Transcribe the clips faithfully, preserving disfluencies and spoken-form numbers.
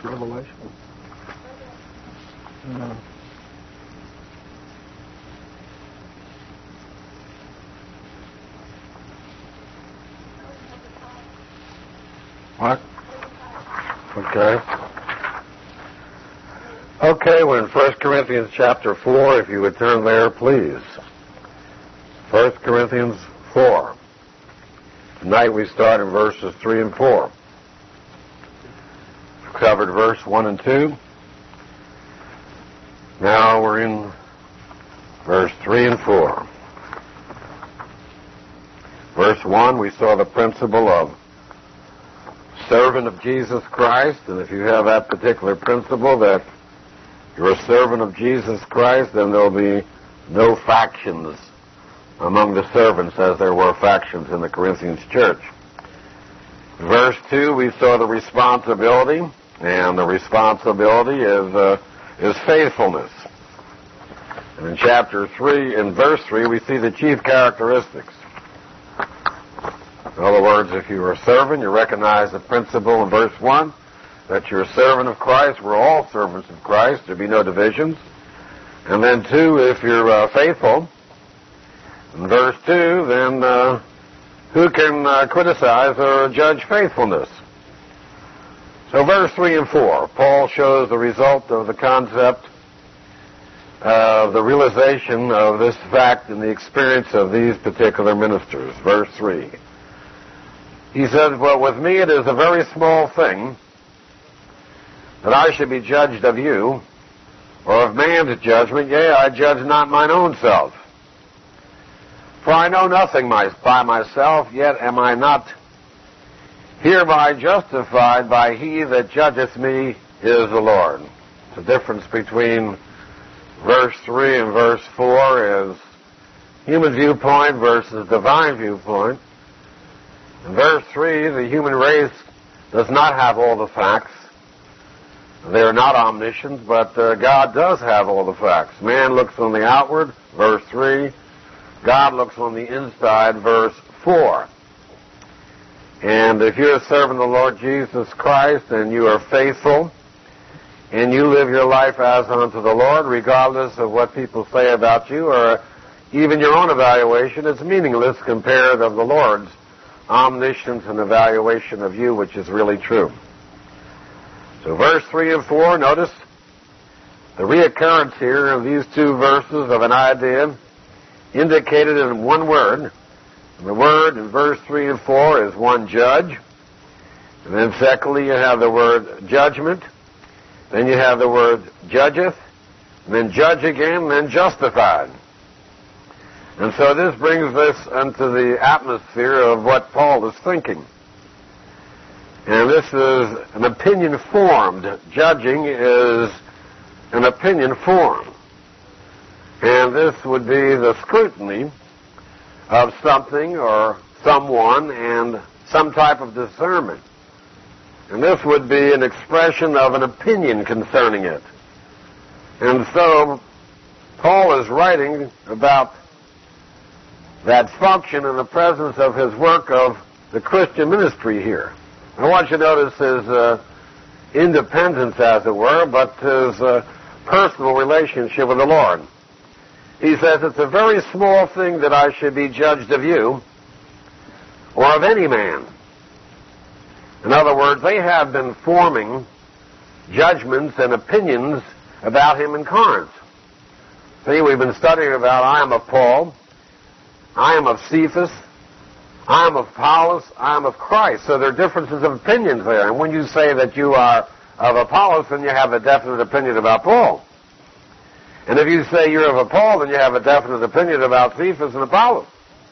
Revelation? No. What? Okay. Okay, we're in First Corinthians chapter four. If you would turn there, please. First Corinthians four. Tonight we start in verses three and four. We've covered verse one and two. Now we're in verse three and four. Verse one, we saw the principle of servant of Jesus Christ, and if you have that particular principle that you're a servant of Jesus Christ, then there'll be no factions among the servants as there were factions in the Corinthians church. Verse two, we saw the responsibility, and the responsibility is uh, is faithfulness. And in chapter three, in verse three, we see the chief characteristics. In other words, if you are a servant, you recognize the principle in verse one that you're a servant of Christ. We're all servants of Christ. There'll be no divisions. And then two, if you're uh, faithful, in verse two, then uh, who can uh, criticize or judge faithfulness? So verse three and four, Paul shows the result of the concept of the realization of this fact in the experience of these particular ministers. Verse three. He says, well, with me it is a very small thing that I should be judged of you, or of man's judgment. Yea, I judge not mine own self. For I know nothing my, by myself, yet am I not hereby justified by he that judgeth me is the Lord. The difference between verse three and verse four is human viewpoint versus divine viewpoint. In verse three, the human race does not have all the facts. They are not omniscient, but uh, God does have all the facts. Man looks on the outward, verse three. God looks on the inside, verse four. And if you're a servant of the Lord Jesus Christ and you are faithful and you live your life as unto the Lord, regardless of what people say about you or even your own evaluation, it's meaningless compared of the Lord's omniscience and evaluation of you, which is really true. So verse three and four, notice the reoccurrence here of these two verses of an idea indicated in one word. And the word in verse three and four is one judge. And then secondly, you have the word judgment. Then you have the word judgeth. And then judge again, and then justified. And so this brings us into the atmosphere of what Paul is thinking. And this is an opinion formed. Judging is an opinion formed. And this would be the scrutiny of something or someone and some type of discernment. And this would be an expression of an opinion concerning it. And so Paul is writing about that function in the presence of his work of the Christian ministry here. I want you to notice his uh, independence, as it were, but his uh, personal relationship with the Lord. He says, it's a very small thing that I should be judged of you or of any man. In other words, they have been forming judgments and opinions about him in Corinth. See, we've been studying about I am of Paul, I am of Cephas, I am of Apollos, I am of Christ. So there are differences of opinions there. And when you say that you are of Apollos, then you have a definite opinion about Paul. And if you say you're of Paul, then you have a definite opinion about Cephas and Apollos.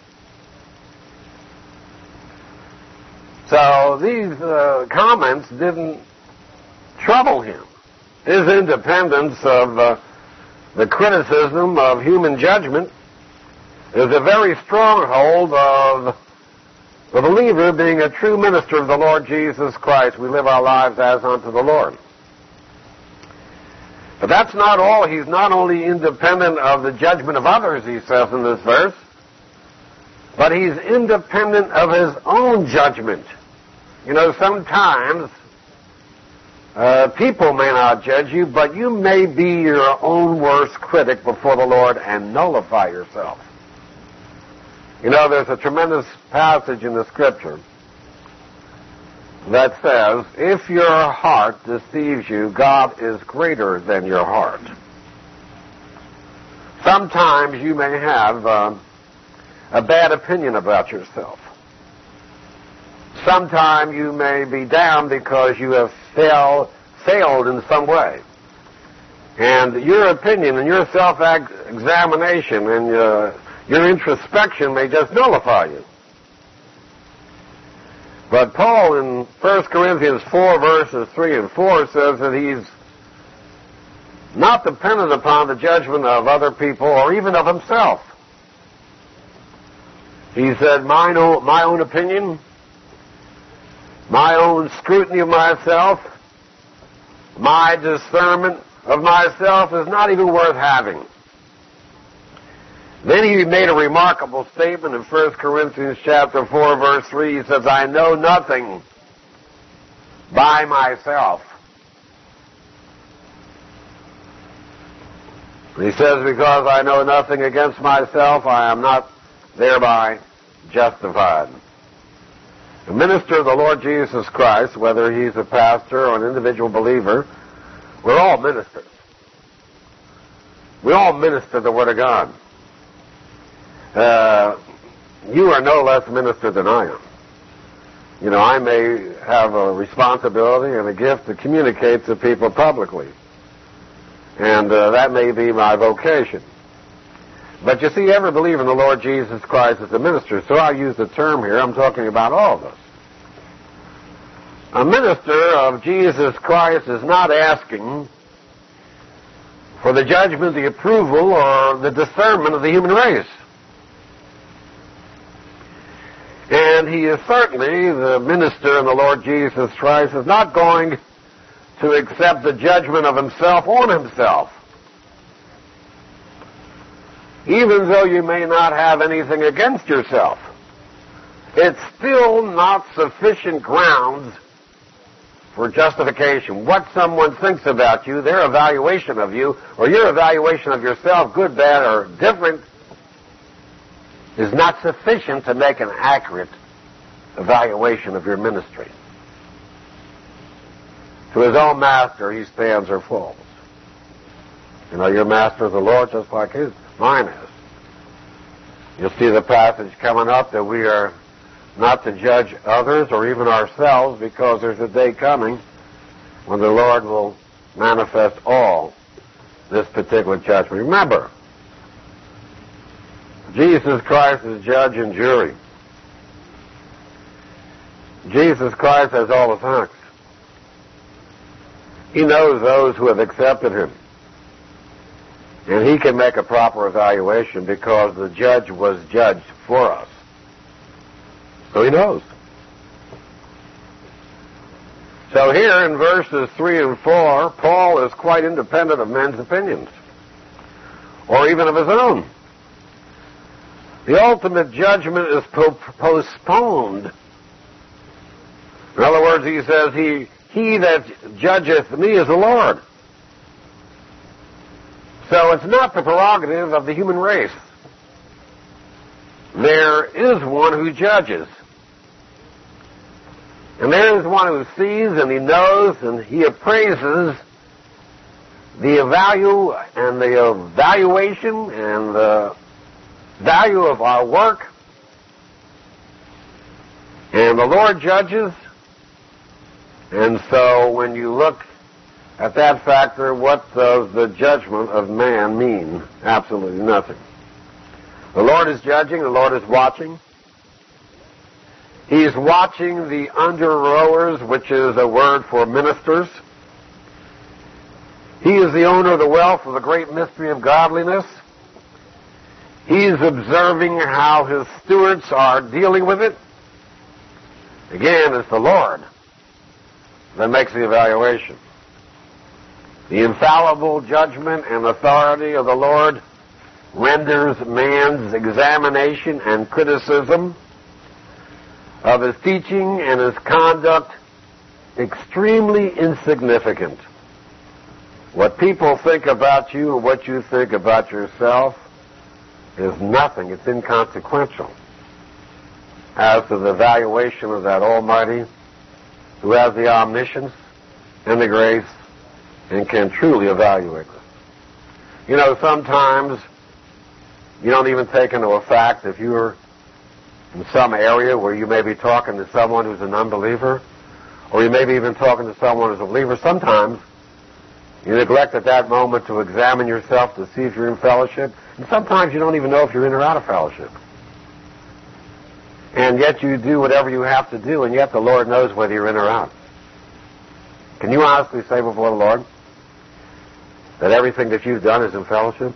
So these uh, comments didn't trouble him. His independence of uh, the criticism of human judgment is a very stronghold of the believer being a true minister of the Lord Jesus Christ. We live our lives as unto the Lord. But that's not all. He's not only independent of the judgment of others, he says in this verse, but he's independent of his own judgment. You know, sometimes Uh, people may not judge you, but you may be your own worst critic before the Lord and nullify yourself. You know, there's a tremendous passage in the Scripture that says, if your heart deceives you, God is greater than your heart. Sometimes you may have uh, a bad opinion about yourself. Sometimes you may be down because you have fail, failed in some way. And your opinion and your self-examination and uh, your introspection may just nullify you. But Paul in First Corinthians four, verses three and four says that he's not dependent upon the judgment of other people or even of himself. He said, my own, my own opinion, my own scrutiny of myself, my discernment of myself is not even worth having. Then he made a remarkable statement in First Corinthians chapter four, verse three. He says, I know nothing by myself. He says, because I know nothing against myself, I am not thereby justified. The minister of the Lord Jesus Christ, whether he's a pastor or an individual believer, we're all ministers. We all minister the Word of God. Uh, you are no less a minister than I am. You know, I may have a responsibility and a gift to communicate to people publicly. And uh, that may be my vocation. But you see, every believer in the Lord Jesus Christ is a minister, so I use the term here. I'm talking about all of us. A minister of Jesus Christ is not asking for the judgment, the approval, or the discernment of the human race. And he is certainly, the minister in the Lord Jesus Christ, is not going to accept the judgment of himself on himself. Even though you may not have anything against yourself, it's still not sufficient grounds for justification. What someone thinks about you, their evaluation of you, or your evaluation of yourself, good, bad, or different, is not sufficient to make an accurate evaluation of your ministry. To his own master he stands or falls. You know, your master is the Lord just like his, mine is. You'll see the passage coming up that we are not to judge others or even ourselves, because there's a day coming when the Lord will manifest all this particular judgment. Remember, Jesus Christ is judge and jury. Jesus Christ has all the facts. He knows those who have accepted him. And he can make a proper evaluation because the judge was judged for us. So he knows. So here in verses three and four, Paul is quite independent of men's opinions, or even of his own. The ultimate judgment is po- postponed. In other words, he says, he, he that judgeth me is the Lord. So it's not the prerogative of the human race. There is one who judges. And there is one who sees and he knows and he appraises the value and the evaluation and the value of our work. And the Lord judges. And so when you look at that factor, what does the judgment of man mean? Absolutely nothing. The Lord is judging, the Lord is watching. He's watching the under-rowers, which is a word for ministers. He is the owner of the wealth of the great mystery of godliness. He's observing how his stewards are dealing with it. Again, it's the Lord that makes the evaluation. The infallible judgment and authority of the Lord renders man's examination and criticism of his teaching and his conduct extremely insignificant. What people think about you and what you think about yourself is nothing. It's inconsequential as to the evaluation of that Almighty who has the omniscience and the grace and can truly evaluate us. You know, sometimes you don't even take into a fact if you're in some area where you may be talking to someone who's an unbeliever, or you may be even talking to someone who's a believer. Sometimes you neglect at that moment to examine yourself to see if you're in fellowship, and sometimes you don't even know if you're in or out of fellowship. And yet you do whatever you have to do, and yet the Lord knows whether you're in or out. Can you honestly say before the Lord that everything that you've done is in fellowship?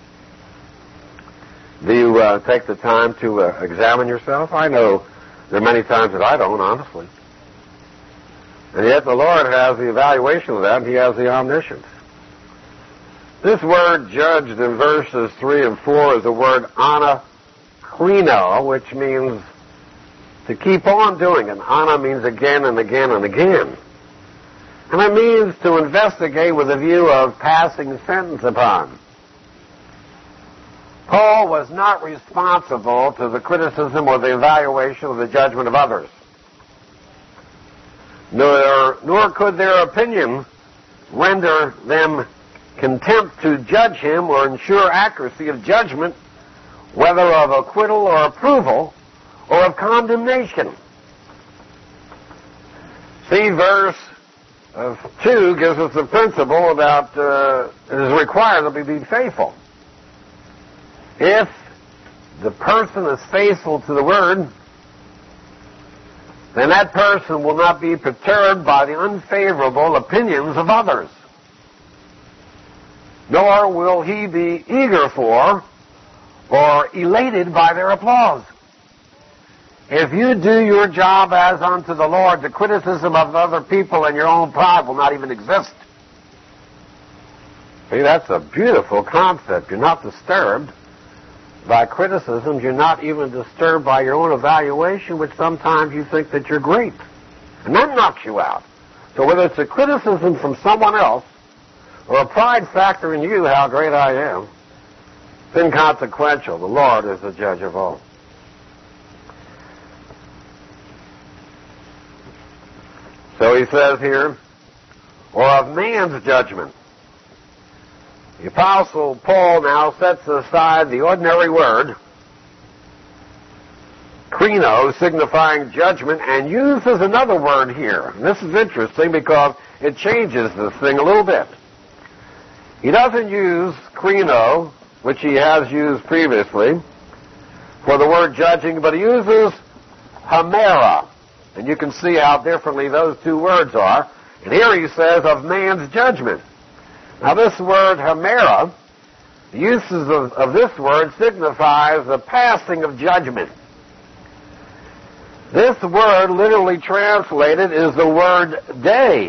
Do you uh, take the time to uh, examine yourself? I know there are many times that I don't, honestly. And yet the Lord has the evaluation of that, and He has the omniscience. This word judged in verses three and four is the word anakrino, which means to keep on doing it. Ana means again and again and again. And it means to investigate with a view of passing sentence upon. Paul was not responsible to the criticism or the evaluation or the judgment of others. Nor, nor could their opinion render them contempt to judge him or ensure accuracy of judgment, whether of acquittal or approval or of condemnation. See, verse uh, two gives us the principle about uh, it is required that we be faithful. If the person is faithful to the Word, then that person will not be perturbed by the unfavorable opinions of others. Nor will he be eager for or elated by their applause. If you do your job as unto the Lord, the criticism of other people and your own pride will not even exist. See, that's a beautiful concept. You're not disturbed by criticisms. You're not even disturbed by your own evaluation, which sometimes you think that you're great. And that knocks you out. So whether it's a criticism from someone else or a pride factor in you, how great I am, it's inconsequential. The Lord is the judge of all. So he says here, or of man's judgment. The Apostle Paul now sets aside the ordinary word, krino, signifying judgment, and uses another word here. And this is interesting because it changes this thing a little bit. He doesn't use krino, which he has used previously, for the word judging, but he uses hamera. And you can see how differently those two words are. And here he says, of man's judgment. Now this word hamera, the uses of, of this word signifies the passing of judgment. This word, literally translated, is the word day.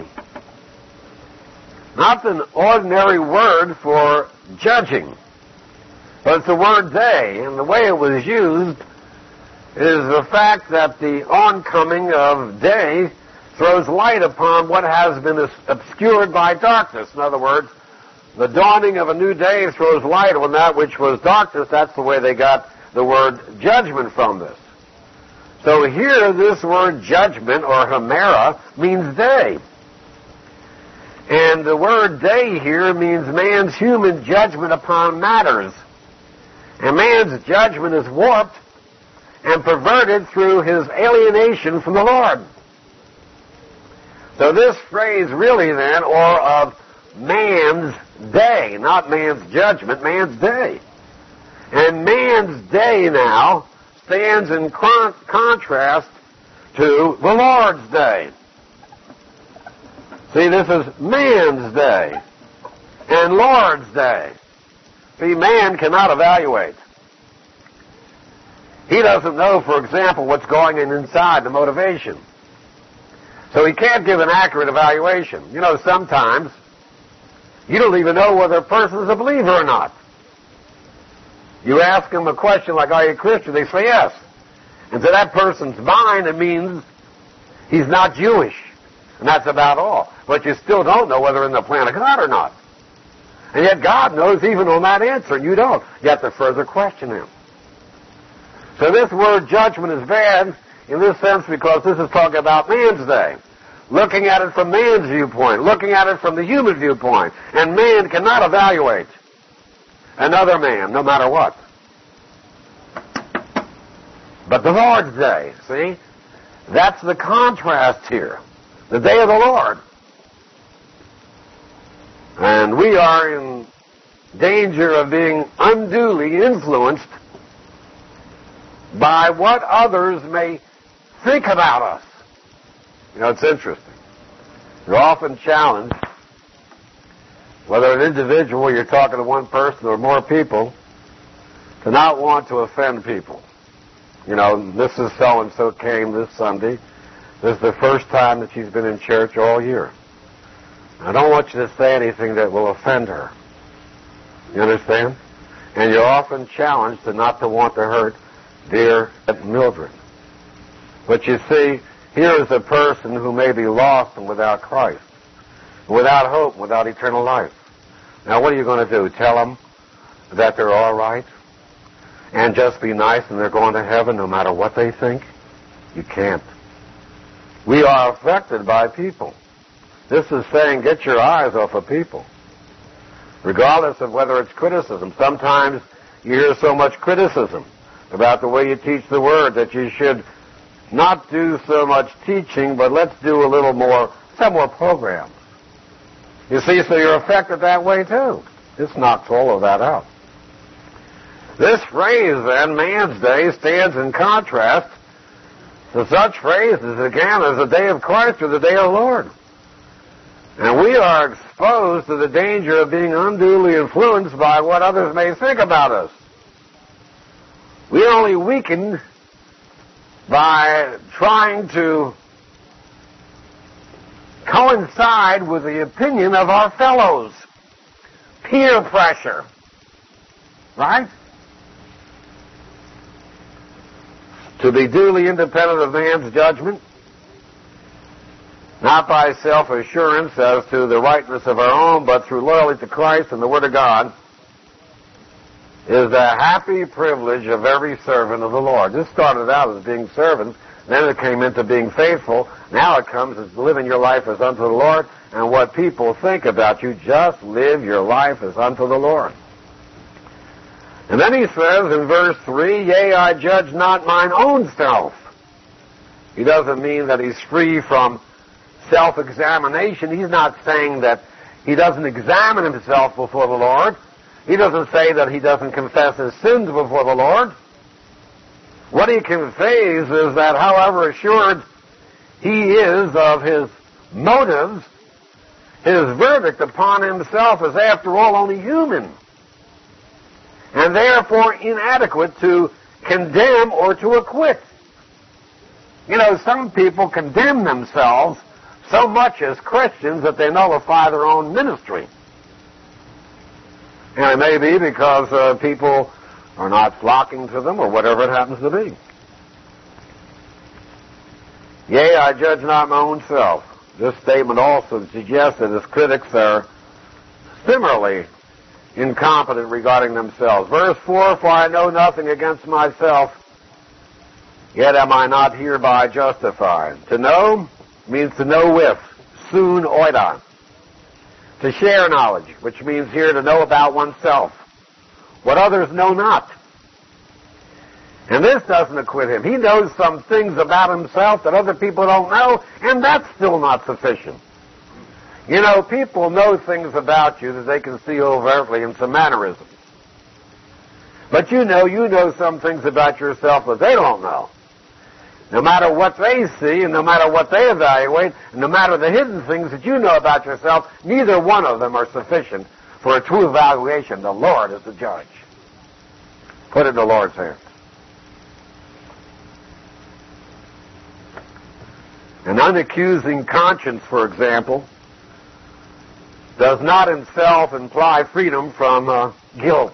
Not an ordinary word for judging, but it's the word day. And the way it was used is the fact that the oncoming of day throws light upon what has been obscured by darkness. In other words, the dawning of a new day throws light on that which was darkness. That's the way they got the word judgment from this. So here, this word judgment, or hamera, means day. And the word day here means man's human judgment upon matters. And man's judgment is warped and perverted through his alienation from the Lord. So this phrase really then, or of man's day, not man's judgment, man's day. And man's day now stands in con- contrast to the Lord's day. See, this is man's day and Lord's day. See, man cannot evaluate. He doesn't know, for example, what's going on inside, the motivation. So he can't give an accurate evaluation. You know, sometimes you don't even know whether a person is a believer or not. You ask them a question like, are you a Christian? They say yes. And to that person's mind, it means he's not Jewish. And that's about all. But you still don't know whether they're in the plan of God or not. And yet God knows even on that answer, and you don't. You have to further question him. So this word judgment is bad in this sense because this is talking about man's day. Looking at it from man's viewpoint. Looking at it from the human viewpoint. And man cannot evaluate another man, no matter what. But the Lord's day, see? That's the contrast here. The day of the Lord. And we are in danger of being unduly influenced by what others may think about us. You know, it's interesting. You're often challenged, whether an individual, you're talking to one person or more people, to not want to offend people. You know, this is so-and-so came this Sunday. This is the first time that she's been in church all year. I don't want you to say anything that will offend her. You understand? And you're often challenged to not to want to hurt dear Mildred. But you see, here is a person who may be lost and without Christ, without hope, without eternal life. Now what are you going to do? Tell them that they're all right and just be nice and they're going to heaven no matter what they think? You can't. We are affected by people. This is saying get your eyes off of people, regardless of whether it's criticism. Sometimes you hear so much criticism about the way you teach the Word that you should not do so much teaching, but let's do a little more, some more programs. You see, so you're affected that way too. This knocks all of that out. This phrase, then, man's day, stands in contrast to such phrases, again, as the day of Christ or the day of the Lord. And we are exposed to the danger of being unduly influenced by what others may think about us. We are only weakened by trying to coincide with the opinion of our fellows. Peer pressure. Right? To be duly independent of man's judgment, not by self-assurance as to the rightness of our own, but through loyalty to Christ and the Word of God, is the happy privilege of every servant of the Lord. This started out as being servants, then it came into being faithful, now it comes as living your life as unto the Lord, and what people think about you, just live your life as unto the Lord. And then he says in verse three, yea, I judge not mine own self. He doesn't mean that he's free from self-examination. He's not saying that he doesn't examine himself before the Lord. He doesn't say that he doesn't confess his sins before the Lord. What he conveys is that however assured he is of his motives, his verdict upon himself is after all only human, and therefore inadequate to condemn or to acquit. You know, some people condemn themselves so much as Christians that they nullify their own ministry. And it may be because uh, people are not flocking to them or whatever it happens to be. Yea, I judge not my own self. This statement also suggests that his critics are similarly incompetent regarding themselves. Verse four, for I know nothing against myself, yet am I not hereby justified. To know means to know with, soon oidon. To share knowledge, which means here to know about oneself, what others know not. And this doesn't acquit him. He knows some things about himself that other people don't know, and that's still not sufficient. You know, people know things about you that they can see overtly in some mannerisms. But you know, you know some things about yourself that they don't know. No matter what they see, and no matter what they evaluate, and no matter the hidden things that you know about yourself, neither one of them are sufficient for a true evaluation. The Lord is the judge. Put it in the Lord's hands. An unaccusing conscience, for example, does not in itself imply freedom from uh, guilt.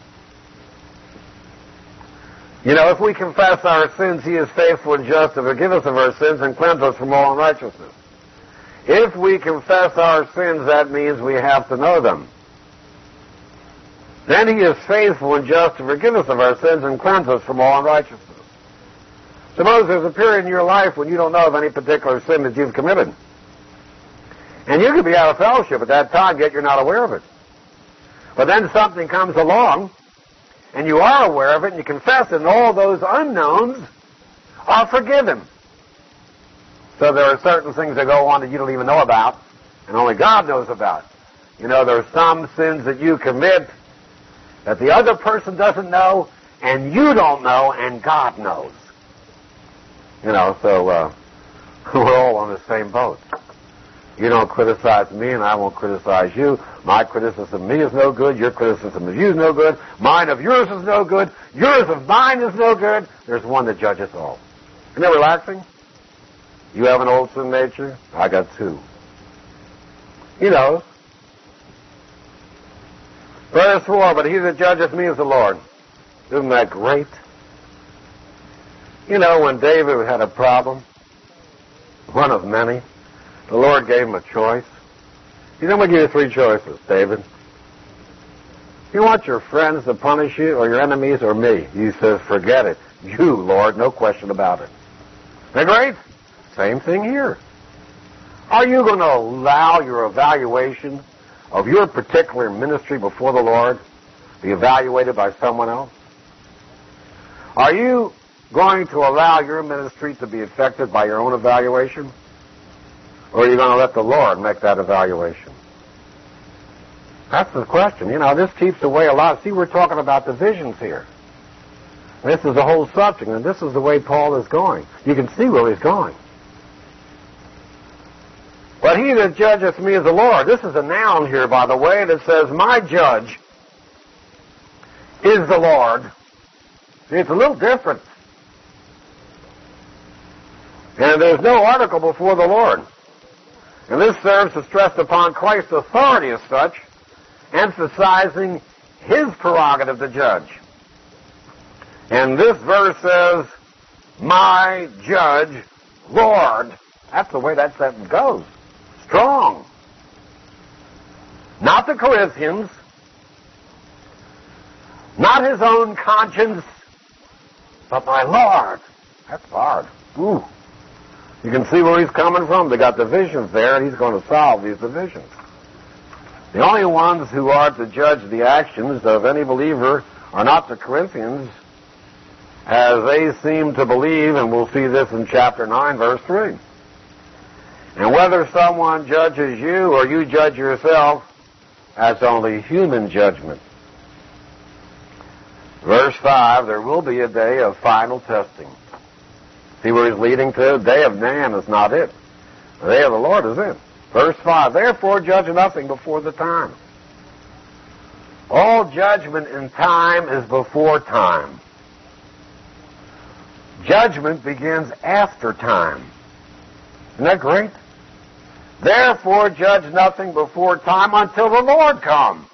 You know, if we confess our sins, he is faithful and just to forgive us of our sins and cleanse us from all unrighteousness. If we confess our sins, that means we have to know them. Then he is faithful and just to forgive us of our sins and cleanse us from all unrighteousness. Suppose there's a period in your life when you don't know of any particular sin that you've committed. And you could be out of fellowship at that time, yet you're not aware of it. But then something comes along, and you are aware of it, and you confess it, and all those unknowns are forgiven. So there are certain things that go on that you don't even know about, and only God knows about. You know, there are some sins that you commit that the other person doesn't know, and you don't know, and God knows. You know, so uh, we're all on the same boat. You don't criticize me, and I won't criticize you. My criticism of me is no good. Your criticism of you is no good. Mine of yours is no good. Yours of mine is no good. There's one that judges all. Isn't that relaxing? You have an old sin nature? I got two. He knows. Verse four, but he that judgeth me is the Lord. Isn't that great? You know, when David had a problem, one of many, the Lord gave him a choice. He said, I'm going to give you three choices, David. You want your friends to punish you, or your enemies, or me? He says, forget it. You, Lord, no question about it. Isn't that great? Same thing here. Are you going to allow your evaluation of your particular ministry before the Lord be evaluated by someone else? Are you going to allow your ministry to be affected by your own evaluation? Or are you going to let the Lord make that evaluation? That's the question. You know, this keeps away a lot. See, we're talking about divisions here. This is the whole subject, and this is the way Paul is going. You can see where he's going. But he that judgeth me is the Lord. This is a noun here, by the way, that says, my judge is the Lord. See, it's a little different. And there's no article before the Lord. And this serves to stress upon Christ's authority as such, emphasizing his prerogative to judge. And this verse says, my judge, Lord. That's the way that sentence goes. Strong. Not the Corinthians, not his own conscience, but my Lord. That's hard. Ooh. You can see where he's coming from. They got divisions there, and he's going to solve these divisions. The only ones who are to judge the actions of any believer are not the Corinthians, as they seem to believe, and we'll see this in chapter nine, verse three. And whether someone judges you or you judge yourself, that's only human judgment. Verse five, there will be a day of final testing. See where he's leading to? The day of man is not it. The day of the Lord is it. Verse five, therefore judge nothing before the time. All judgment in time is before time. Judgment begins after time. Isn't that great? Therefore judge nothing before time until the Lord come,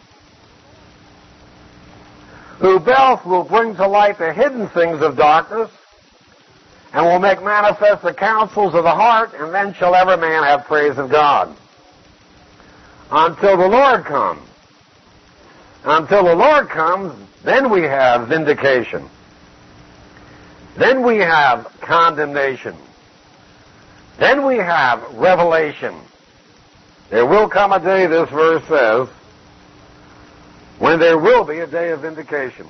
who both will bring to light the hidden things of darkness and will make manifest the counsels of the heart, and then shall every man have praise of God. Until the Lord comes. Until the Lord comes, then we have vindication. Then we have condemnation. Then we have revelation. There will come a day, this verse says, when there will be a day of vindication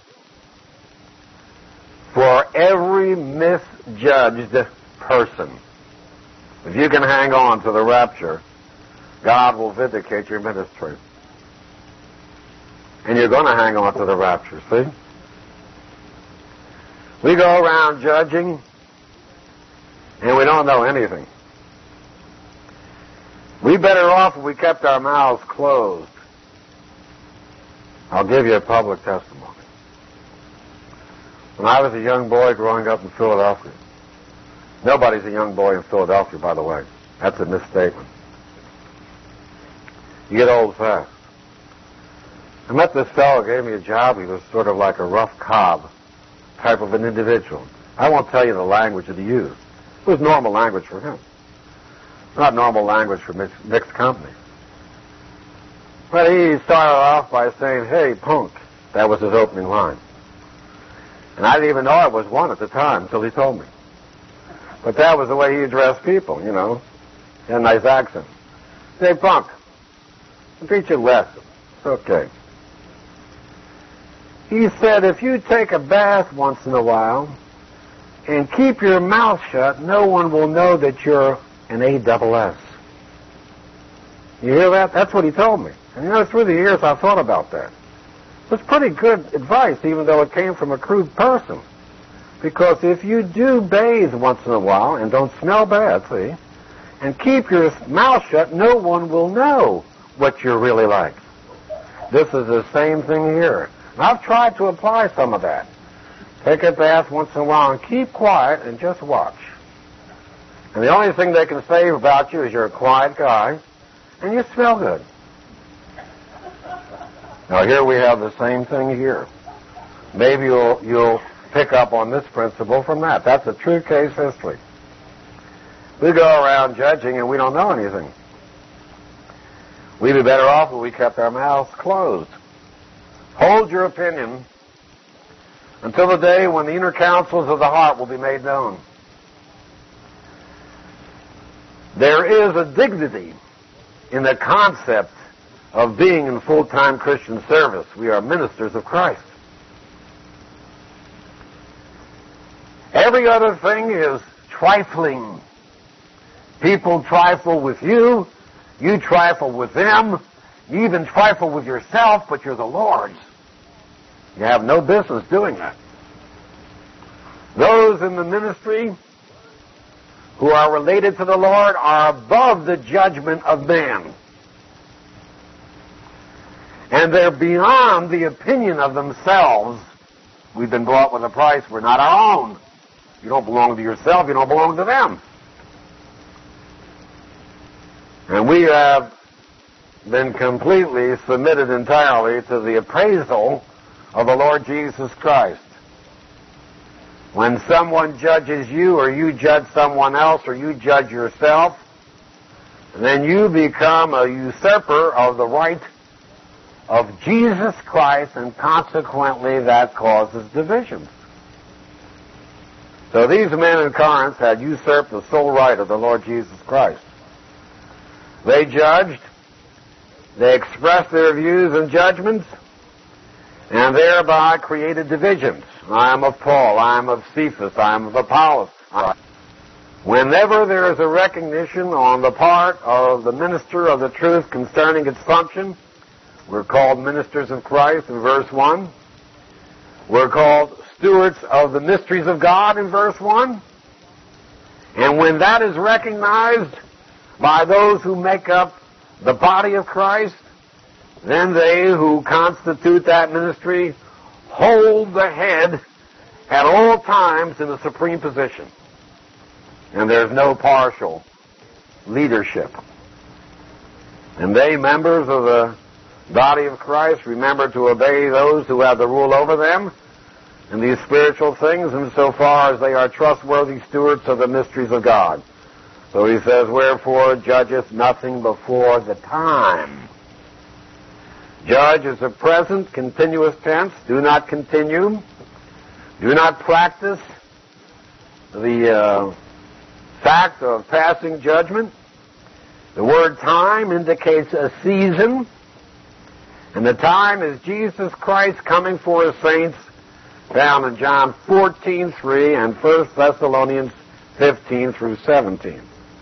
for every misjudged person. If you can hang on to the rapture, God will vindicate your ministry. And you're going to hang on to the rapture, see? We go around judging, and we don't know anything. We better off if we kept our mouths closed. I'll give you a public testimony. When I was a young boy growing up in Philadelphia, nobody's a young boy in Philadelphia, by the way. That's a misstatement. You get old fast. I met this fellow, gave me a job. He was sort of like a rough cob type of an individual. I won't tell you the language that he used. It was normal language for him. Not normal language for mixed, mixed company. But he started off by saying, "Hey, punk." That was his opening line. And I didn't even know it was one at the time until he told me. But that was the way he addressed people, you know. He had a nice accent. "Hey, punk, I'll teach you a lesson. It's okay." He said, "If you take a bath once in a while and keep your mouth shut, no one will know that you're an A double S." You hear that? That's what he told me. And you know, through the years I've thought about that. It's pretty good advice, even though it came from a crude person. Because if you do bathe once in a while and don't smell bad, see, and keep your mouth shut, no one will know what you're really like. This is the same thing here. And I've tried to apply some of that. Take a bath once in a while and keep quiet and just watch. And the only thing they can say about you is you're a quiet guy and you smell good. Now here we have the same thing here. Maybe you'll, you'll pick up on this principle from that. That's a true case history. We go around judging and we don't know anything. We'd be better off if we kept our mouths closed. Hold your opinion until the day when the inner counsels of the heart will be made known. There is a dignity in the concept of being in full-time Christian service. We are ministers of Christ. Every other thing is trifling. People trifle with you. You trifle with them. You even trifle with yourself, but you're the Lord's. You have no business doing that. Those in the ministry who are related to the Lord are above the judgment of man. And they're beyond the opinion of themselves. We've been bought with a price. We're not our own. You don't belong to yourself. You don't belong to them. And we have been completely submitted entirely to the appraisal of the Lord Jesus Christ. When someone judges you, or you judge someone else, or you judge yourself, then you become a usurper of the right of Jesus Christ, and consequently that causes divisions. So these men in Corinth had usurped the sole right of the Lord Jesus Christ. They judged, they expressed their views and judgments, and thereby created divisions. I am of Paul, I am of Cephas, I am of Apollos. Whenever there is a recognition on the part of the minister of the truth concerning its function, we're called ministers of Christ in verse one. We're called stewards of the mysteries of God in verse one. And when that is recognized by those who make up the body of Christ, then they who constitute that ministry hold the head at all times in the supreme position. And there's no partial leadership. And they, members of the body of Christ, remember to obey those who have the rule over them in these spiritual things, insofar as they are trustworthy stewards of the mysteries of God. So he says, wherefore judgeth nothing before the time. Judge is a present, continuous tense. Do not continue. Do not practice the uh, fact of passing judgment. The word time indicates a season. And the time is Jesus Christ coming for his saints, found in John fourteen three and First Thessalonians fifteen through seventeen.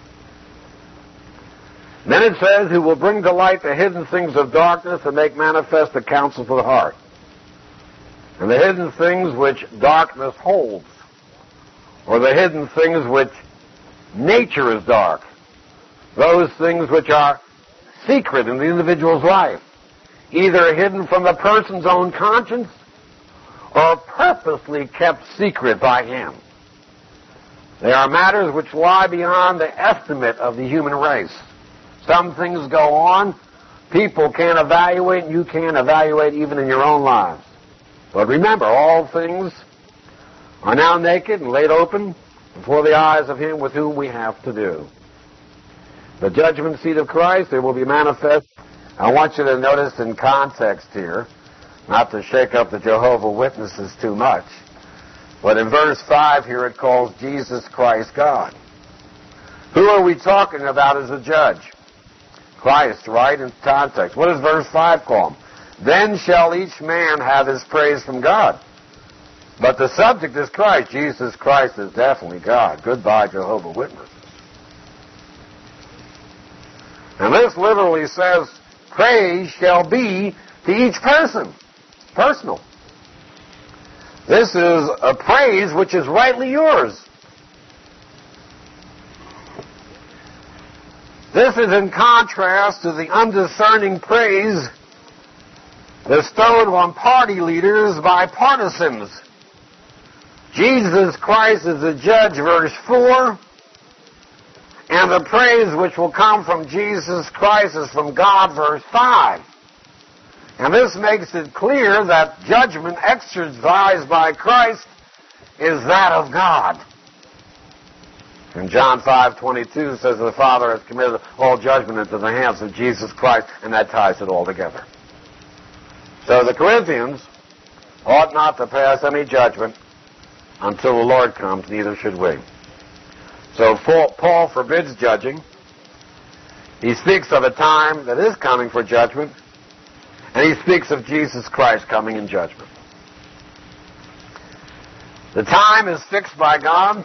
Then it says, who will bring to light the hidden things of darkness and make manifest the counsels of the heart. And the hidden things which darkness holds, or the hidden things which nature is dark, those things which are secret in the individual's life, either hidden from the person's own conscience or purposely kept secret by him. They are matters which lie beyond the estimate of the human race. Some things go on, people can't evaluate, and you can't evaluate even in your own lives. But remember, all things are now naked and laid open before the eyes of him with whom we have to do. the judgment seat of Christ. It will be manifest. I want you to notice in context here, not to shake up the Jehovah's Witnesses too much, but in verse five here it calls Jesus Christ God. Who are we talking about as a judge? Christ, right, in context. What does verse five call him? Then shall each man have his praise from God. But the subject is Christ. Jesus Christ is definitely God. Goodbye, Jehovah's Witnesses. And this literally says, praise shall be to each person. Personal. This is a praise which is rightly yours. This is in contrast to the undiscerning praise bestowed on party leaders by partisans. Jesus Christ is the judge, verse four, and the praise which will come from Jesus Christ is from God, verse five. And this makes it clear that judgment exercised by Christ is that of God. And John five twenty-two says the Father has committed all judgment into the hands of Jesus Christ, and that ties it all together. So the Corinthians ought not to pass any judgment until the Lord comes, neither should we. So Paul forbids judging. He speaks of a time that is coming for judgment, and he speaks of Jesus Christ coming in judgment. The time is fixed by God,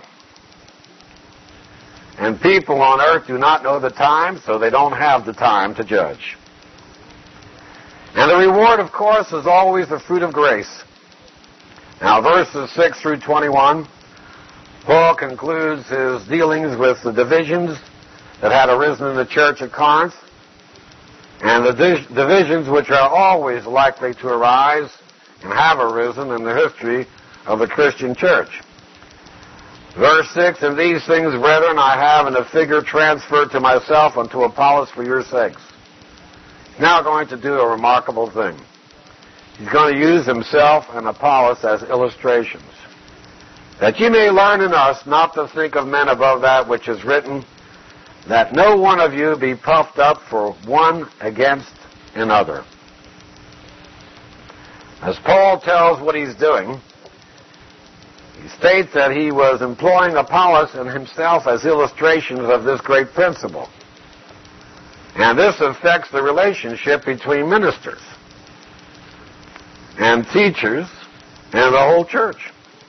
and people on earth do not know the time, so they don't have the time to judge. And the reward, of course, is always the fruit of grace. Now, verses six through twenty-one, Paul concludes his dealings with the divisions that had arisen in the church at Corinth, and the di- divisions which are always likely to arise and have arisen in the history of the Christian church. Verse six, and these things, brethren, I have in a figure transferred to myself unto Apollos for your sakes. He's now going to do a remarkable thing. He's going to use himself and Apollos as illustrations, that ye may learn in us not to think of men above that which is written, that no one of you be puffed up for one against another. As Paul tells what he's doing, he states that he was employing Apollos and himself as illustrations of this great principle. And this affects the relationship between ministers and teachers and the whole church.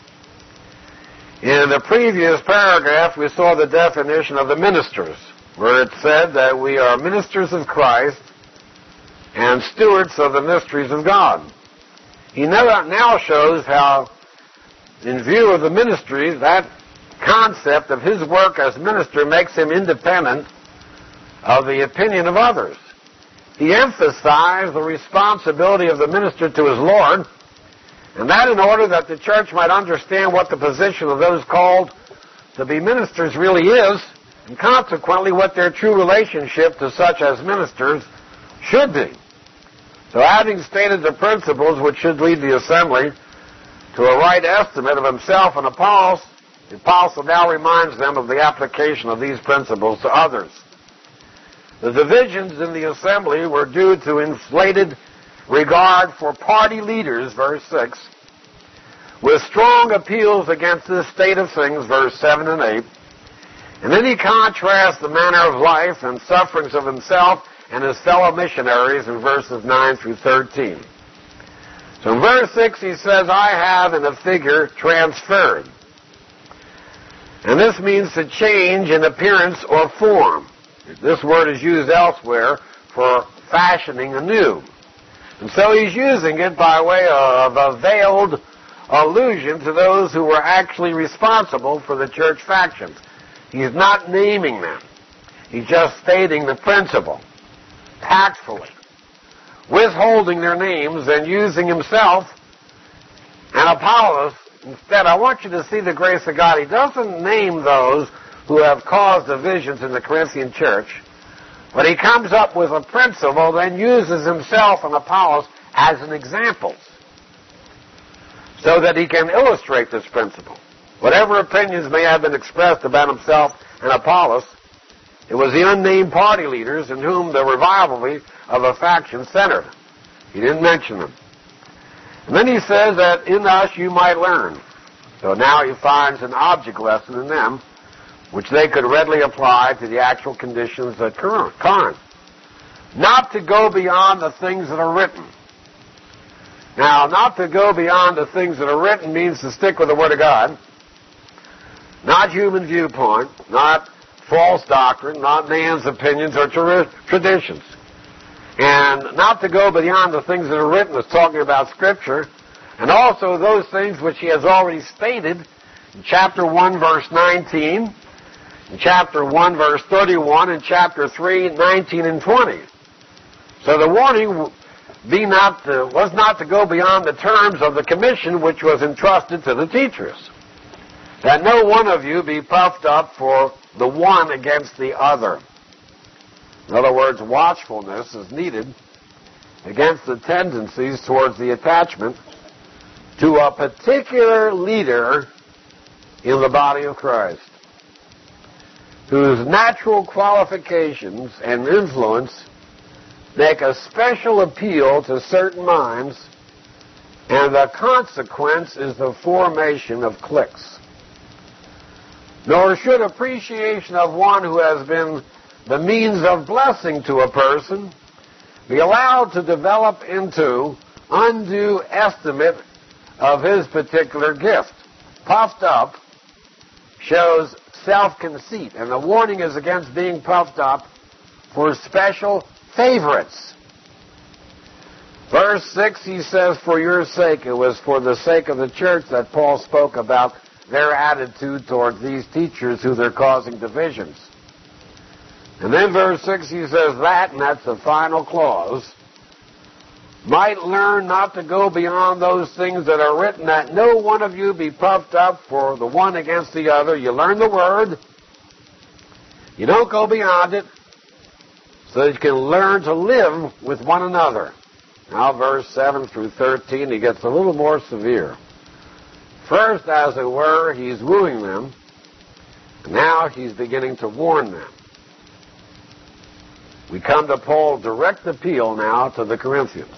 In the previous paragraph, we saw the definition of the ministers, where it said that we are ministers of Christ and stewards of the mysteries of God. He now shows how, in view of the ministry, that concept of his work as minister makes him independent of the opinion of others. He emphasized the responsibility of the minister to his Lord, and that in order that the church might understand what the position of those called to be ministers really is, and consequently what their true relationship to such as ministers should be. So having stated the principles which should lead the assembly to a right estimate of himself and Apollos, the apostle now reminds them of the application of these principles to others. The divisions in the assembly were due to inflated regard for party leaders, verse six, with strong appeals against this state of things, verse seven and eight. And then he contrasts the manner of life and sufferings of himself and his fellow missionaries in verses nine through thirteen. So in verse six he says, I have in a figure transferred. And this means to change in appearance or form. This word is used elsewhere for fashioning anew. And so he's using it by way of a veiled allusion to those who were actually responsible for the church factions. He's not naming them. He's just stating the principle, tactfully, withholding their names and using himself and Apollos instead. I want you to see the grace of God. He doesn't name those who have caused divisions in the Corinthian church, but he comes up with a principle, then uses himself and Apollos as an example so that he can illustrate this principle. Whatever opinions may have been expressed about himself and Apollos, It was the unnamed party leaders in whom the rivalry of a faction centered. He didn't mention them. And then he says that in us you might learn. So now he finds an object lesson in them, which they could readily apply to the actual conditions at Corinth. Not to go beyond the things that are written. Now, not to go beyond the things that are written means to stick with the Word of God. Not human viewpoint, not false doctrine, not man's opinions or tra- traditions. And not to go beyond the things that are written is talking about Scripture, and also those things which he has already stated in chapter one, verse nineteen, in chapter one, verse thirty-one, and chapter three, nineteen and twenty. So the warning be not to, was not to go beyond the terms of the commission which was entrusted to the teachers, that no one of you be puffed up for the one against the other. In other words, watchfulness is needed against the tendencies towards the attachment to a particular leader in the body of Christ, whose natural qualifications and influence make a special appeal to certain minds, and the consequence is the formation of cliques. Nor should appreciation of one who has been the means of blessing to a person be allowed to develop into undue estimate of his particular gift. Puffed up shows self-conceit, and the warning is against being puffed up for special favorites. Verse six, he says, for your sake, it was for the sake of the church that Paul spoke about their attitude towards these teachers who they're causing divisions. And then verse six, he says that, and that's the final clause, might learn not to go beyond those things that are written, that no one of you be puffed up for the one against the other. You learn the word. You don't go beyond it, so that you can learn to live with one another. Now, verse seven through thirteen, he gets a little more severe. First, as it were, he's wooing them. Now he's beginning to warn them. We come to Paul's direct appeal now to the Corinthians.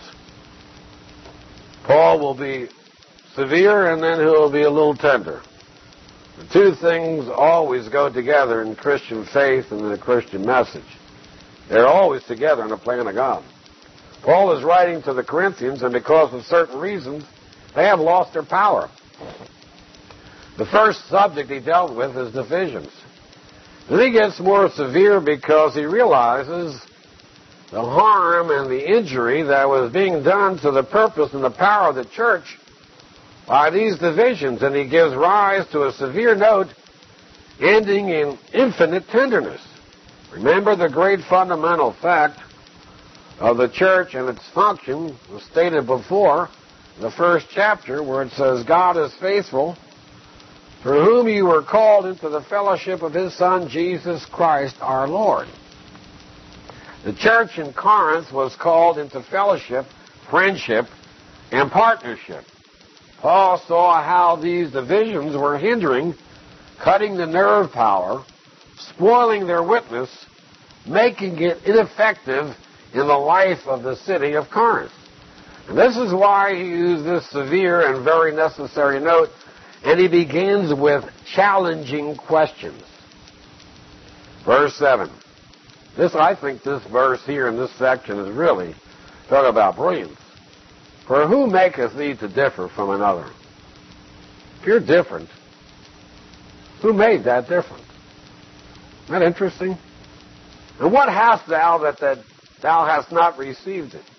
Paul will be severe, and then he'll be a little tender. The two things always go together in Christian faith and in the Christian message. They're always together in the plan of God. Paul is writing to the Corinthians, and because of certain reasons, they have lost their power. The first subject he dealt with is divisions. And he gets more severe because he realizes the harm and the injury that was being done to the purpose and the power of the church by these divisions, and he gives rise to a severe note ending in infinite tenderness. Remember, the great fundamental fact of the church and its function was stated before in the first chapter, where it says, God is faithful, for whom you were called into the fellowship of his Son, Jesus Christ our Lord. The church in Corinth was called into fellowship, friendship, and partnership. Paul saw how these divisions were hindering, cutting the nerve power, spoiling their witness, making it ineffective in the life of the city of Corinth. And this is why he used this severe and very necessary note, and he begins with challenging questions. Verse seven. This, I think this verse here in this section is really talking about brilliance. For who maketh thee to differ from another? If you're different, who made that different? Isn't that interesting? And what hast thou that, that thou hast not received it?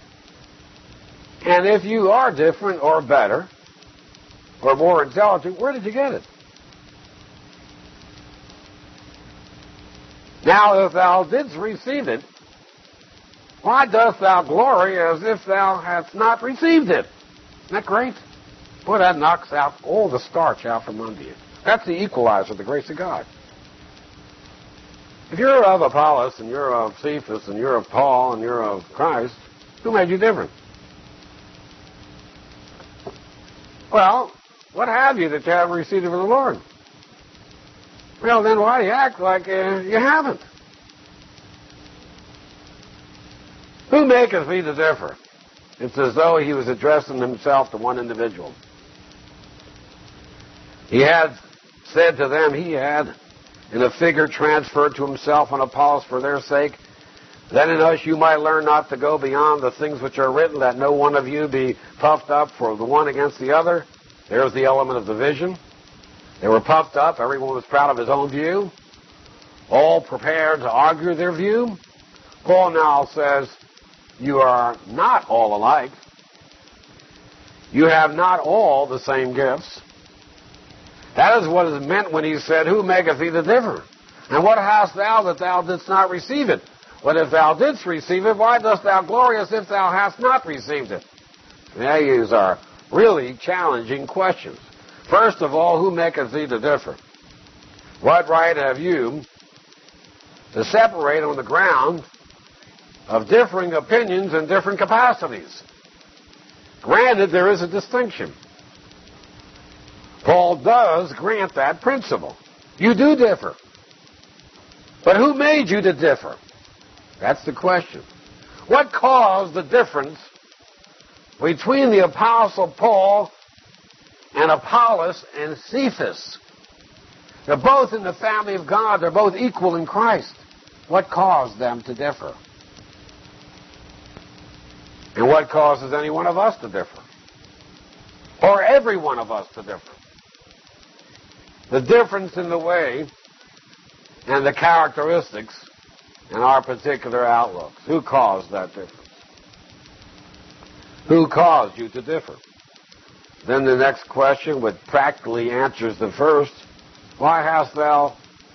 And if you are different or better or more intelligent, where did you get it? Now, if thou didst receive it, why dost thou glory as if thou hadst not received it? Isn't that great? Boy, that knocks out all the starch out from under you. That's the equalizer, the grace of God. If you're of Apollos, and you're of Cephas, and you're of Paul, and you're of Christ, who made you different? Well, what have you that you haven't received it from the Lord? Well, then why do you act like uh, you haven't? Who maketh thee to differ? It's as though he was addressing himself to one individual. He had said to them, he had in a figure transferred to himself and Apollos for their sake, that in us you might learn not to go beyond the things which are written, that no one of you be puffed up for the one against the other. There's the element of division. They were puffed up. Everyone was proud of his own view. All prepared to argue their view. Paul now says, you are not all alike. You have not all the same gifts. That is what is meant when he said, who maketh thee to differ? And what hast thou that thou didst not receive it? But if thou didst receive it, why dost thou glory as if thou hast not received it? Now these are really challenging questions. First of all, who maketh thee to differ? What right have you to separate on the ground of differing opinions and different capacities? Granted, there is a distinction. Paul does grant that principle. You do differ. But who made you to differ? That's the question. What caused the difference between the Apostle Paul and Apollos and Cephas? They're both in the family of God. They're both equal in Christ. What caused them to differ? And what causes any one of us to differ? Or every one of us to differ? The difference in the way and the characteristics in our particular outlooks. Who caused that difference? Who caused you to differ? Then the next question, which practically answers the first, why hast thou,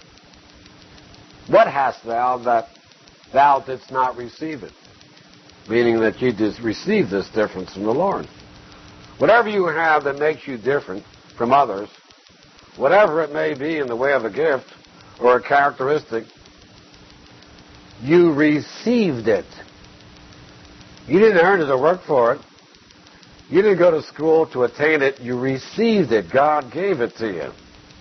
what hast thou that thou didst not receive it? Meaning that you did receive this difference from the Lord. Whatever you have that makes you different from others, whatever it may be in the way of a gift or a characteristic, you received it. You didn't earn it or work for it. You didn't go to school to attain it. You received it. God gave it to you.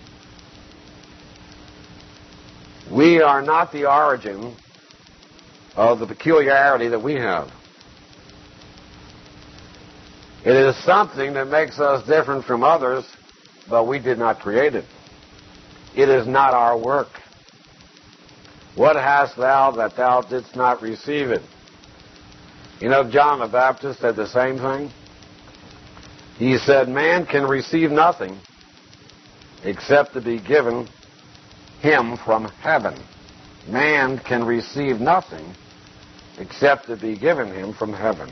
We are not the origin of the peculiarity that we have. It is something that makes us different from others, but we did not create it. It is not our work. What hast thou that thou didst not receive it? You know, John the Baptist said the same thing. He said, man can receive nothing except to be given him from heaven. Man can receive nothing except to be given him from heaven.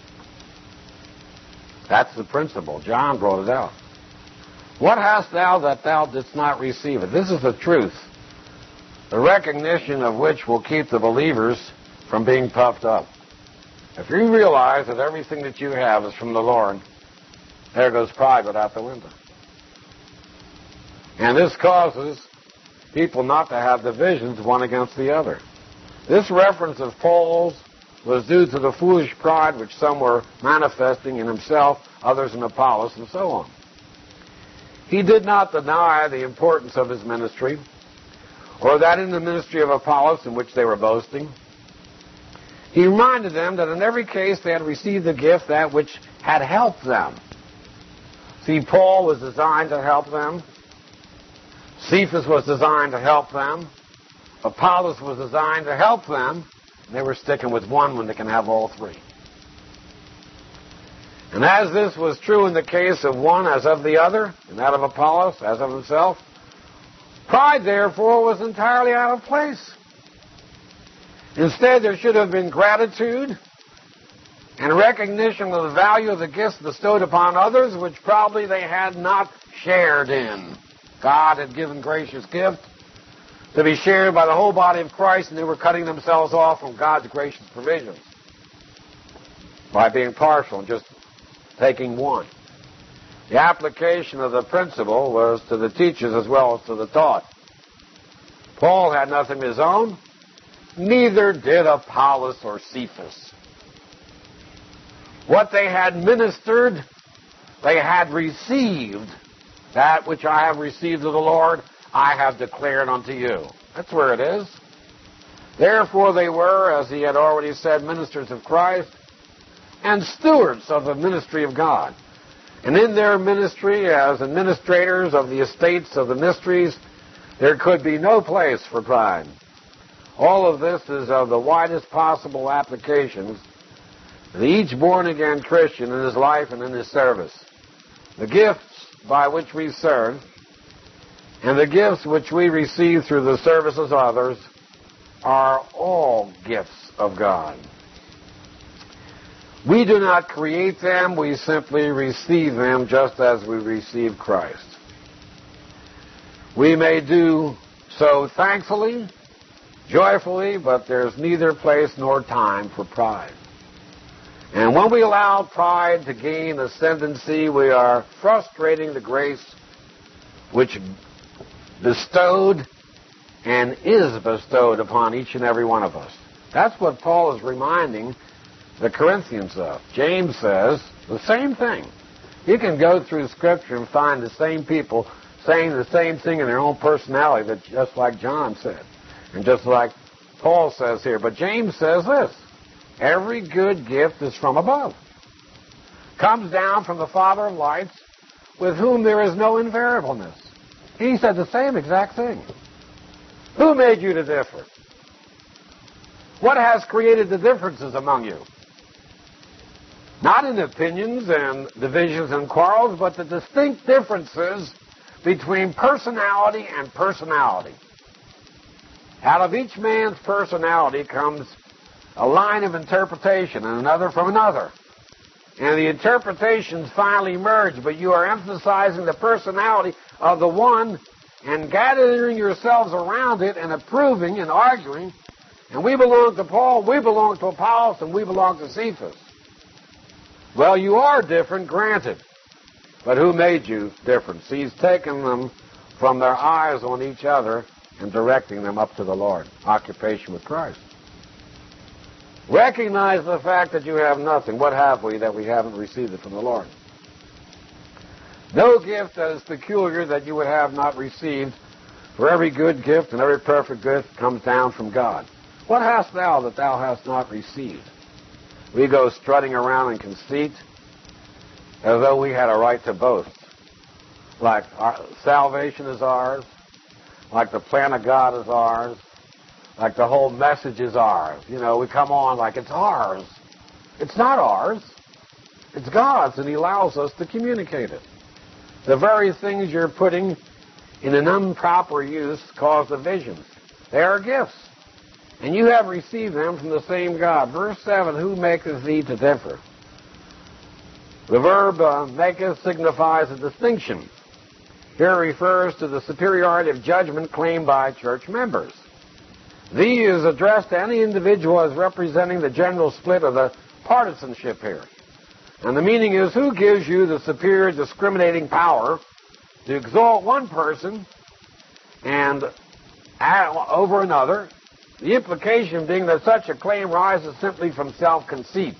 That's the principle. John brought it out. What hast thou that thou didst not receive it? This is the truth, the recognition of which will keep the believers from being puffed up. If you realize that everything that you have is from the Lord, there goes pride without the window. And this causes people not to have divisions one against the other. This reference of Paul's was due to the foolish pride which some were manifesting in himself, others in Apollos, and so on. He did not deny the importance of his ministry, or that in the ministry of Apollos in which they were boasting. He reminded them that in every case they had received the gift, that which had helped them. See, Paul was designed to help them. Cephas was designed to help them. Apollos was designed to help them. They were sticking with one when they can have all three. And as this was true in the case of one as of the other, and that of Apollos as of himself, pride, therefore, was entirely out of place. Instead, there should have been gratitude and recognition of the value of the gifts bestowed upon others, which probably they had not shared in. God had given gracious gift to be shared by the whole body of Christ, and they were cutting themselves off from God's gracious provisions by being partial and just taking one. The application of the principle was to the teachers as well as to the taught. Paul had nothing of his own, neither did Apollos or Cephas. What they had ministered, they had received. That which I have received of the Lord, I have declared unto you. That's where it is. Therefore they were, as he had already said, ministers of Christ and stewards of the ministry of God. And in their ministry as administrators of the estates of the mysteries, there could be no place for pride. All of this is of the widest possible applications to each born-again Christian in his life and in his service. The gifts by which we serve and the gifts which we receive through the services of others are all gifts of God. We do not create them, we simply receive them just as we receive Christ. We may do so thankfully, joyfully, but there's neither place nor time for pride. And when we allow pride to gain ascendancy, we are frustrating the grace which bestowed and is bestowed upon each and every one of us. That's what Paul is reminding the Corinthians of. James says the same thing. You can go through Scripture and find the same people saying the same thing in their own personality, that just like John said, and just like Paul says here. But James says this: every good gift is from above, comes down from the Father of lights, with whom there is no invariableness. He said the same exact thing. Who made you to differ? What has created the differences among you? Not in opinions and divisions and quarrels, but the distinct differences between personality and personality. Out of each man's personality comes a line of interpretation, and another from another. And the interpretations finally merge, but you are emphasizing the personality of the one and gathering yourselves around it and approving and arguing. And we belong to Paul, we belong to Apollos, and we belong to Cephas. Well, you are different, granted. But who made you different? See, he's taken them from their eyes on each other and directing them up to the Lord. Occupation with Christ. Recognize the fact that you have nothing. What have we that we haven't received it from the Lord? No gift that is peculiar that you would have not received. For every good gift and every perfect gift comes down from God. What hast thou that thou hast not received? We go strutting around in conceit as though we had a right to boast. Like our salvation is ours, like the plan of God is ours, like the whole message is ours. You know, we come on like it's ours. It's not ours. It's God's, and he allows us to communicate it. The very things you're putting in an improper use cause divisions. They are gifts, and you have received them from the same God. Verse seven, who maketh thee to differ? The verb uh, maketh signifies a distinction. Here it refers to the superiority of judgment claimed by church members. Thee is addressed to any individual as representing the general split of the partisanship here. And the meaning is, who gives you the superior discriminating power to exalt one person and over another? The implication being that such a claim rises simply from self-conceit.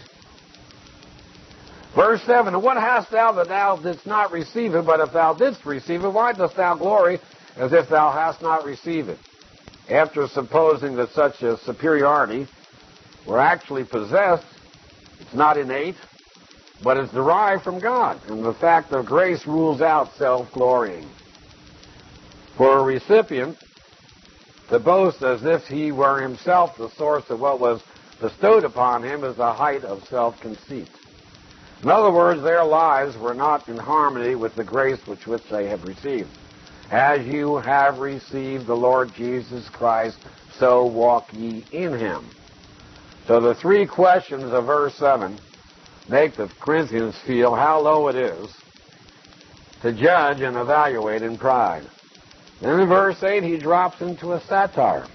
Verse seven, and what hast thou that thou didst not receive it? But if thou didst receive it, why dost thou glory as if thou hast not received it? After supposing that such a superiority were actually possessed, it's not innate, but it's derived from God. And the fact of grace rules out self-glorying. For a recipient to boast as if he were himself the source of what was bestowed upon him is the height of self-conceit. In other words, their lives were not in harmony with the grace which which they have received. As you have received the Lord Jesus Christ, so walk ye in him. So the three questions of verse seven make the Corinthians feel how low it is to judge and evaluate in pride. Then in verse eight, he drops into a satire.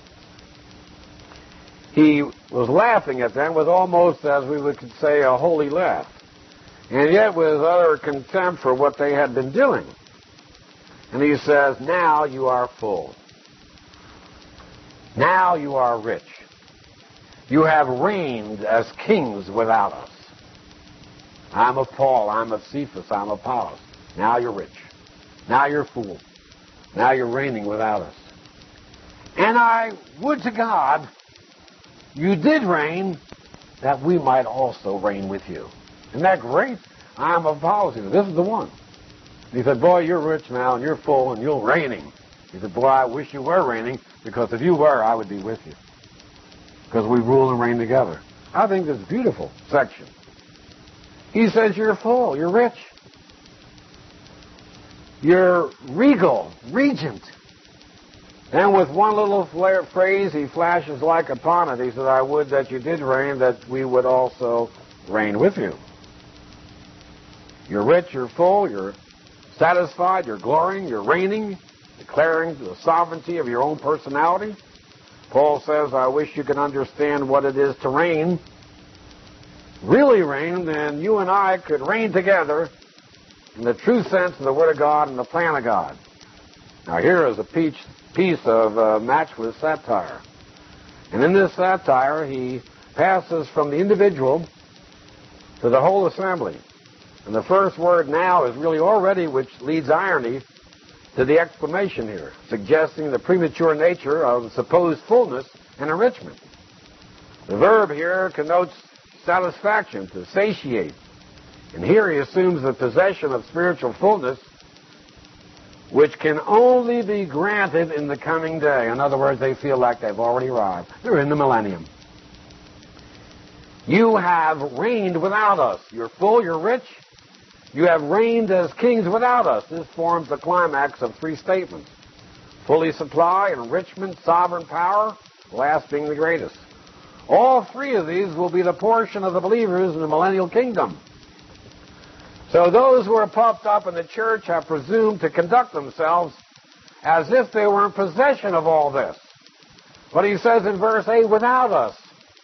He was laughing at them with almost, as we would say, a holy laugh, and yet with utter contempt for what they had been doing. And he says, now you are full. Now you are rich. You have reigned as kings without us. I'm of Paul, I'm of Cephas, I'm of Apollos. Now you're rich. Now you're full. Now you're reigning without us. And I would to God you did reign, that we might also reign with you. Isn't that great? I am of policy. This is the one. He said, boy, you're rich now, and you're full, and you're reigning. He said, boy, I wish you were reigning, because if you were, I would be with you. Because we rule and reign together. I think this is a beautiful section. He says you're full, you're rich. You're regal, regent. And with one little flare phrase, he flashes like upon it. He said, I would that you did reign, that we would also reign with you. You're rich, you're full, you're satisfied, you're glorying, you're reigning, declaring the sovereignty of your own personality. Paul says, I wish you could understand what it is to reign. Really reign, then you and I could reign together in the true sense of the Word of God and the plan of God. Now here is a piece, piece of uh, matchless satire. And in this satire, he passes from the individual to the whole assembly. And the first word now is really already, which leads irony, to the exclamation here, suggesting the premature nature of the supposed fullness and enrichment. The verb here connotes satisfaction, to satiate. And here he assumes the possession of spiritual fullness, which can only be granted in the coming day. In other words, they feel like they've already arrived. They're in the millennium. You have reigned without us. You're full, you're rich. You have reigned as kings without us. This forms the climax of three statements. Fully supply, enrichment, sovereign power, last being the greatest. All three of these will be the portion of the believers in the millennial kingdom. So those who are puffed up in the church have presumed to conduct themselves as if they were in possession of all this. But he says in verse eight, without us.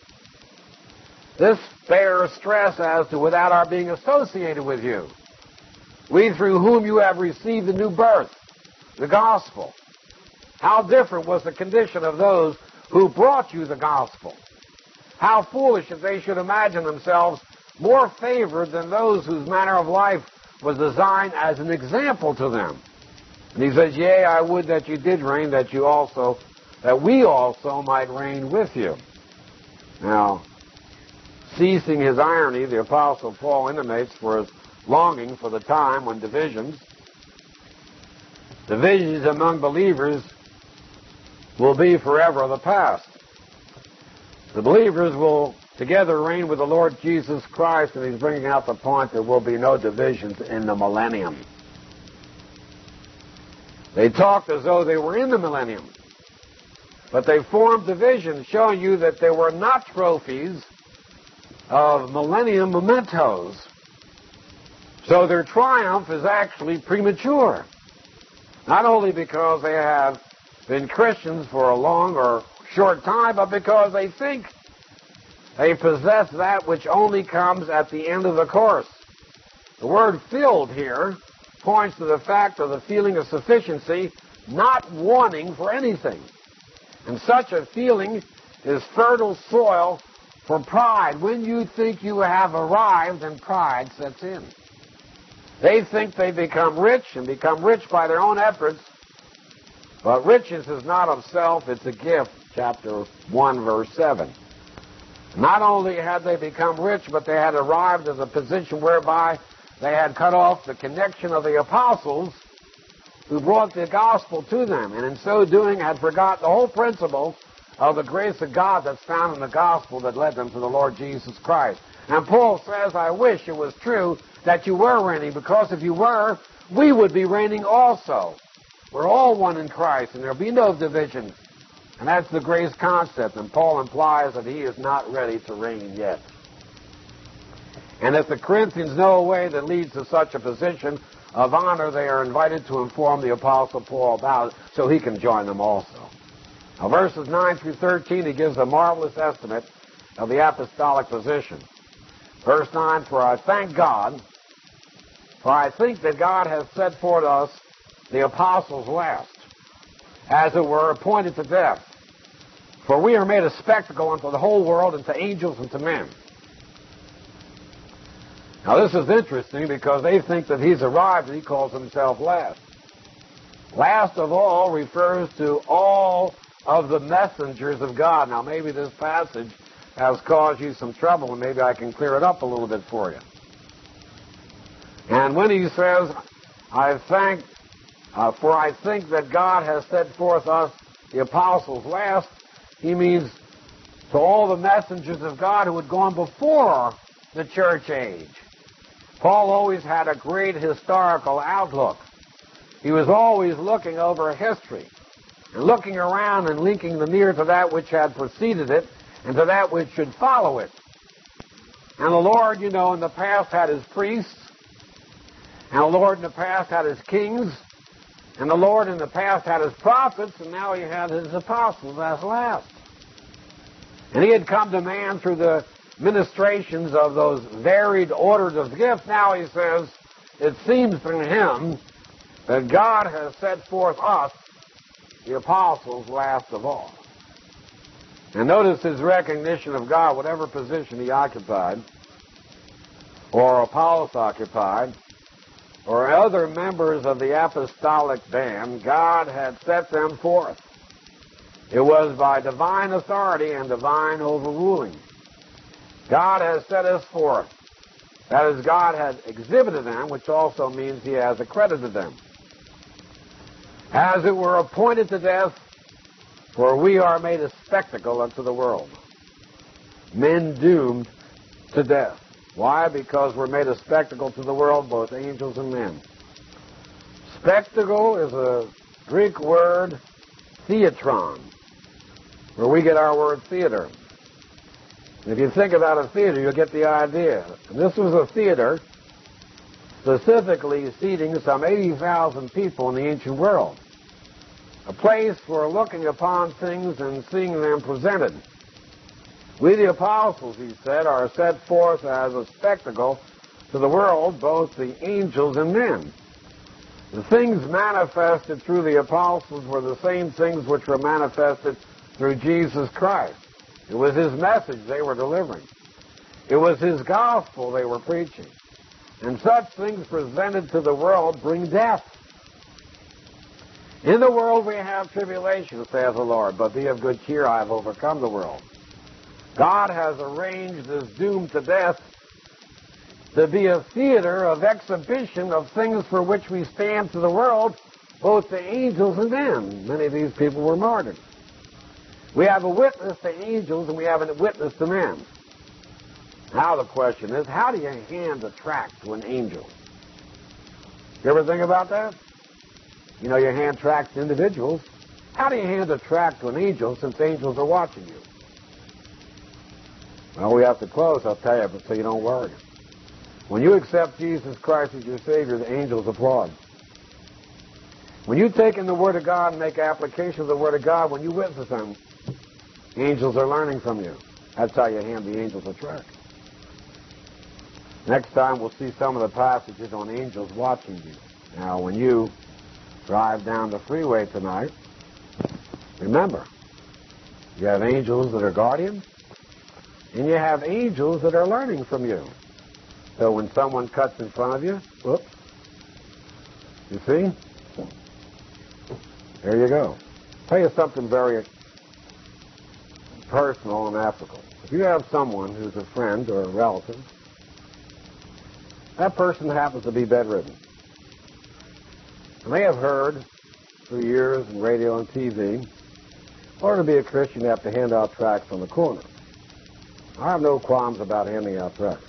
This bears stress as to without our being associated with you. We through whom you have received the new birth, the gospel. How different was the condition of those who brought you the gospel. How foolish if they should imagine themselves more favored than those whose manner of life was designed as an example to them. And he says, yea, I would that you did reign, that you also, that we also might reign with you. Now, ceasing his irony, the Apostle Paul intimates for his longing for the time when divisions, divisions among believers will be forever the past. The believers will together reign with the Lord Jesus Christ, and he's bringing out the point there will be no divisions in the millennium. They talked as though they were in the millennium, but they formed divisions, showing you that they were not trophies of millennium mementos. So their triumph is actually premature, not only because they have been Christians for a long or short time, but because they think they possess that which only comes at the end of the course. The word filled here points to the fact of the feeling of sufficiency, not wanting for anything. And such a feeling is fertile soil for pride. When you think you have arrived, then pride sets in. They think they become rich and become rich by their own efforts, but riches is not of self, it's a gift, chapter one, verse seven. Not only had they become rich, but they had arrived at a position whereby they had cut off the connection of the apostles who brought the gospel to them, and in so doing had forgot the whole principle of the grace of God that's found in the gospel that led them to the Lord Jesus Christ. And Paul says, I wish it was true that you were reigning, because if you were, we would be reigning also. We're all one in Christ, and there'll be no division. And that's the grace concept, and Paul implies that he is not ready to reign yet. And if the Corinthians know a way that leads to such a position of honor, they are invited to inform the Apostle Paul about it so he can join them also. Now, verses nine through thirteen, he gives a marvelous estimate of the apostolic position. Verse nine, for I thank God, for I think that God has set forth us the apostles last, as it were, appointed to death. For we are made a spectacle unto the whole world, and to angels, and to men. Now this is interesting because they think that he's arrived and he calls himself last. Last of all refers to all of the messengers of God. Now, maybe this passage has caused you some trouble, and maybe I can clear it up a little bit for you. And when he says, I thank, uh, for I think that God has set forth us, the apostles, last, he means to all the messengers of God who had gone before the church age. Paul always had a great historical outlook. He was always looking over history and looking around and linking the near to that which had preceded it and to that which should follow it. And the Lord, you know, in the past had his priests, and the Lord in the past had his kings, and the Lord in the past had his prophets, and now he had his apostles as last. And he had come to man through the ministrations of those varied orders of gifts. Now he says, it seems to him that God has set forth us, the apostles, last of all. And notice his recognition of God, whatever position he occupied, or Apollos occupied, or other members of the apostolic band, God had set them forth. It was by divine authority and divine overruling. God has set us forth. That is, God has exhibited them, which also means he has accredited them. As it were, appointed to death, for we are made a spectacle unto the world. Men doomed to death. Why? Because we're made a spectacle to the world, both angels and men. Spectacle is a Greek word, theatron, where we get our word theater. And if you think about a theater, you'll get the idea. And this was a theater specifically seating some eighty thousand people in the ancient world. A place for looking upon things and seeing them presented. We, the apostles, he said, are set forth as a spectacle to the world, both the angels and men. The things manifested through the apostles were the same things which were manifested through Jesus Christ. It was his message they were delivering. It was his gospel they were preaching. And such things presented to the world bring death. In the world we have tribulation, saith the Lord, but be of good cheer, I have overcome the world. God has arranged this doom to death to be a theater of exhibition of things for which we stand to the world, both the angels and men. Many of these people were martyred. We have a witness to angels and we have a witness to men. Now the question is, how do you hand a tract to an angel? You ever think about that? You know, you hand tracts to individuals. How do you hand a tract to an angel since angels are watching you? Well, we have to close, I'll tell you, but so you don't worry. When you accept Jesus Christ as your Savior, the angels applaud. When you take in the Word of God and make application of the Word of God, when you witness them, angels are learning from you. That's how you hand the angels a tract. Next time we'll see some of the passages on angels watching you. Now, when you drive down the freeway tonight, remember, you have angels that are guardians, and you have angels that are learning from you. So when someone cuts in front of you, whoops, you see? There you go. I'll tell you something very personal and ethical. If you have someone who's a friend or a relative, that person happens to be bedridden. And they have heard for years in radio and T V, in order to be a Christian, you have to hand out tracts on the corner. I have no qualms about handing out tracts.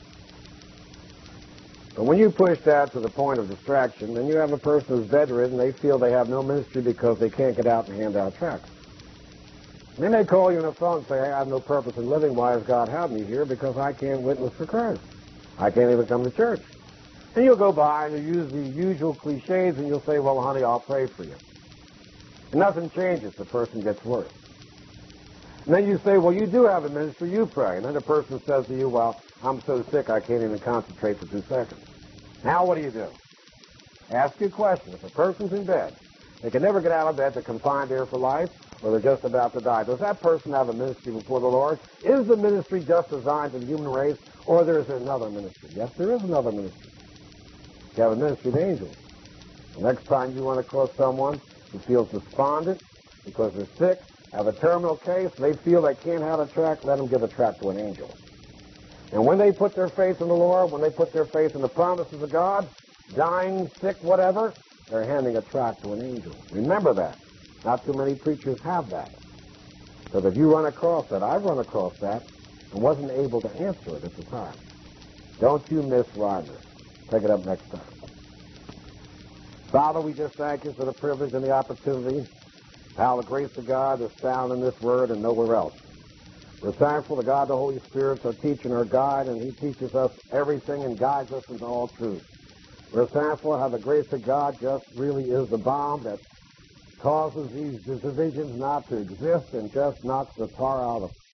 But when you push that to the point of distraction, then you have a person who's bedridden, they feel they have no ministry because they can't get out and hand out tracts. And then they call you on the phone and say, hey, I have no purpose in living. Why has God had me here? Because I can't witness for Christ. I can't even come to church. And you'll go by and you'll use the usual cliches and you'll say, well, honey, I'll pray for you. And nothing changes. The person gets worse. And then you say, well, you do have a ministry, you pray. And then the person says to you, well, I'm so sick I can't even concentrate for two seconds. Now what do you do? Ask you a question. If a person's in bed, they can never get out of bed, they're confined here for life, or they're just about to die, does that person have a ministry before the Lord? Is the ministry just designed for the human race, or there is another ministry? Yes, there is another ministry. You have a ministry of angels. The next time you want to call someone who feels despondent because they're sick, have a terminal case, they feel they can't have a tract, let them give a tract to an angel. And when they put their faith in the Lord, when they put their faith in the promises of God, dying, sick, whatever, they're handing a tract to an angel. Remember that. Not too many preachers have that. Because if you run across that, I've run across that and wasn't able to answer it at the time. Don't you miss Rodner. Take it up next time. Father, we just thank you for the privilege and the opportunity. How the grace of God is found in this word and nowhere else. We're thankful to God the Holy Spirit's our teacher and our guide, and he teaches us everything and guides us into all truth. We're thankful how the grace of God just really is the bomb that causes these divisions not to exist and just knocks the tar out of